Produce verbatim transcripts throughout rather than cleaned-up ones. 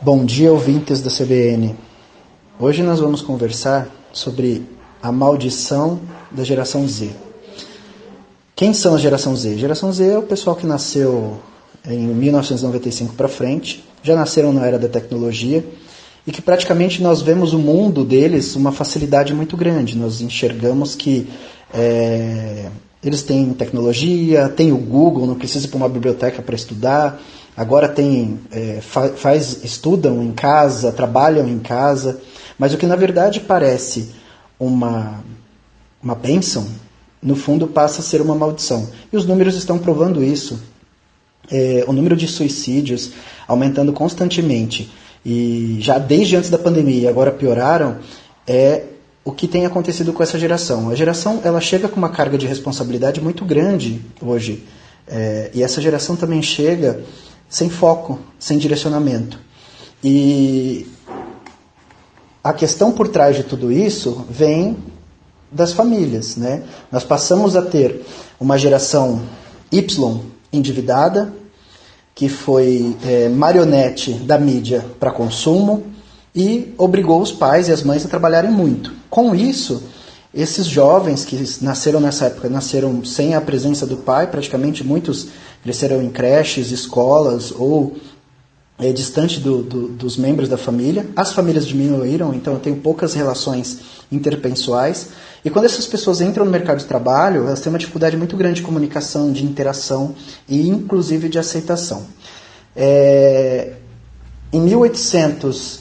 Bom dia, ouvintes da C B N. Hoje nós vamos conversar sobre a maldição da geração Z. Quem são a geração Z? A geração Z é o pessoal que nasceu em mil novecentos e noventa e cinco para frente, já nasceram na era da tecnologia e que praticamente nós vemos o mundo deles uma facilidade muito grande. Nós enxergamos que é, eles têm tecnologia, tem o Google, não precisa ir para uma biblioteca para estudar. Agora tem, é, faz, estudam em casa, trabalham em casa, mas o que na verdade parece uma, uma bênção, no fundo passa a ser uma maldição. E os números estão provando isso. É, o número de suicídios aumentando constantemente, e já desde antes da pandemia, agora pioraram, é o que tem acontecido com essa geração. A geração ela chega com uma carga de responsabilidade muito grande hoje, é, e essa geração também chega sem foco, sem direcionamento. E a questão por trás de tudo isso vem das famílias, né? Nós passamos a ter uma geração Y endividada, que foi é, marionete da mídia para consumo e obrigou os pais e as mães a trabalharem muito. Com isso, esses jovens que nasceram nessa época, nasceram sem a presença do pai, praticamente muitos cresceram em creches, escolas ou é, distante do, do, dos membros da família. As famílias diminuíram, então eu tenho poucas relações interpessoais. E quando essas pessoas entram no mercado de trabalho, elas têm uma dificuldade muito grande de comunicação, de interação e inclusive de aceitação. É, em mil oitocentos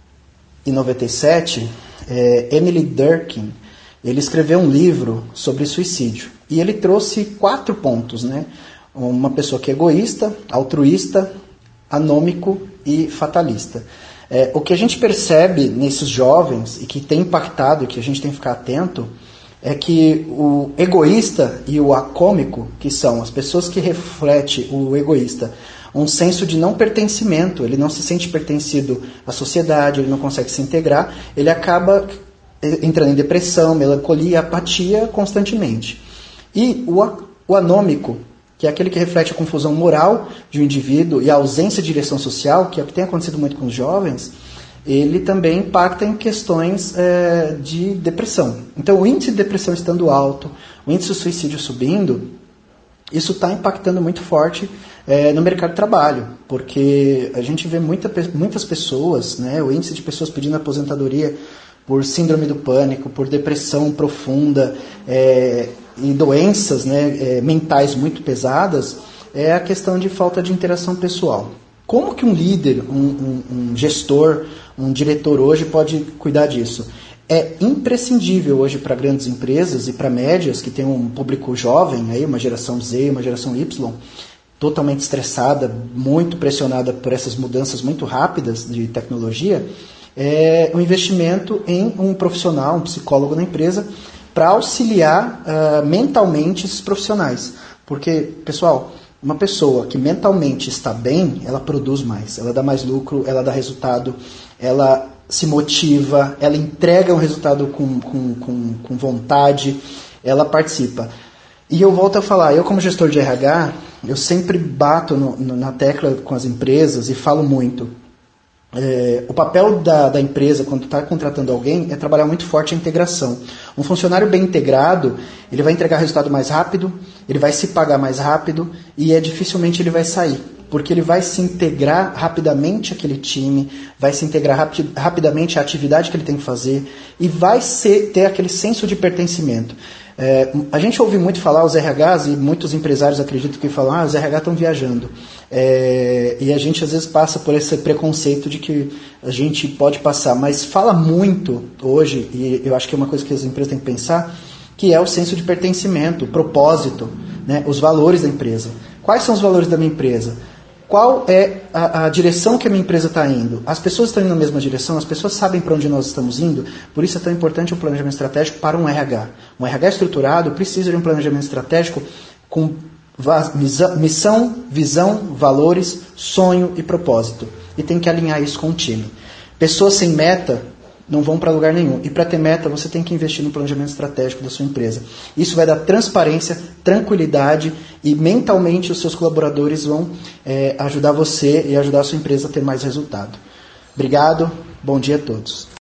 e noventa e sete, é, Emily Durkheim, ele escreveu um livro sobre suicídio. E ele trouxe quatro pontos, né? Uma pessoa que é egoísta, altruísta, anômico e fatalista. É, o que a gente percebe nesses jovens e que tem impactado e que a gente tem que ficar atento é que o egoísta e o acômico, que são as pessoas que refletem o egoísta, um senso de não pertencimento, ele não se sente pertencido à sociedade, ele não consegue se integrar, ele acaba entrando em depressão, melancolia, apatia constantemente. E o, o anômico, que é aquele que reflete a confusão moral de um indivíduo e a ausência de direção social, que é o que tem acontecido muito com os jovens, ele também impacta em questões é, de depressão. Então, o índice de depressão estando alto, o índice de suicídio subindo, isso está impactando muito forte é, no mercado de trabalho, porque a gente vê muita, muitas pessoas, né, o índice de pessoas pedindo aposentadoria por síndrome do pânico, por depressão profunda, é, e doenças, né, é, mentais muito pesadas, é a questão de falta de interação pessoal. Como que um líder, um, um, um gestor, um diretor hoje pode cuidar disso? É imprescindível hoje para grandes empresas e para médias, que tem um público jovem, aí, uma geração Z, uma geração Y, totalmente estressada, muito pressionada por essas mudanças muito rápidas de tecnologia, é um investimento em um profissional, um psicólogo na empresa, para auxiliar uh, mentalmente esses profissionais. Porque, pessoal, uma pessoa que mentalmente está bem, ela produz mais, ela dá mais lucro, ela dá resultado, ela se motiva, ela entrega um resultado com, com, com, com vontade, ela participa. E eu volto a falar, eu como gestor de R H, eu sempre bato no, no, na tecla com as empresas e falo muito. É, o papel da, da empresa, quando está contratando alguém, é trabalhar muito forte a integração. Um funcionário bem integrado, ele vai entregar resultado mais rápido, ele vai se pagar mais rápido e é, dificilmente ele vai sair, porque ele vai se integrar rapidamente àquele time, vai se integrar rapi- rapidamente à atividade que ele tem que fazer e vai ser, ter aquele senso de pertencimento. É, a gente ouve muito falar os R Hs e muitos empresários acreditam que falam, ah, os R H estão viajando. É, e a gente às vezes passa por esse preconceito de que a gente pode passar, mas fala muito hoje, e eu acho que é uma coisa que as empresas têm que pensar, que é o senso de pertencimento, o propósito, né, os valores da empresa. Quais são os valores da minha empresa? Qual é a, a direção que a minha empresa está indo? As pessoas estão indo na mesma direção? As pessoas sabem para onde nós estamos indo? Por isso é tão importante o planejamento estratégico para um R H. Um R H estruturado precisa de um planejamento estratégico com missão, visão, valores, sonho e propósito. E tem que alinhar isso com o time. Pessoas sem meta não vão para lugar nenhum. E para ter meta, você tem que investir no planejamento estratégico da sua empresa. Isso vai dar transparência, tranquilidade e mentalmente os seus colaboradores vão é, ajudar você e ajudar a sua empresa a ter mais resultado. Obrigado, bom dia a todos.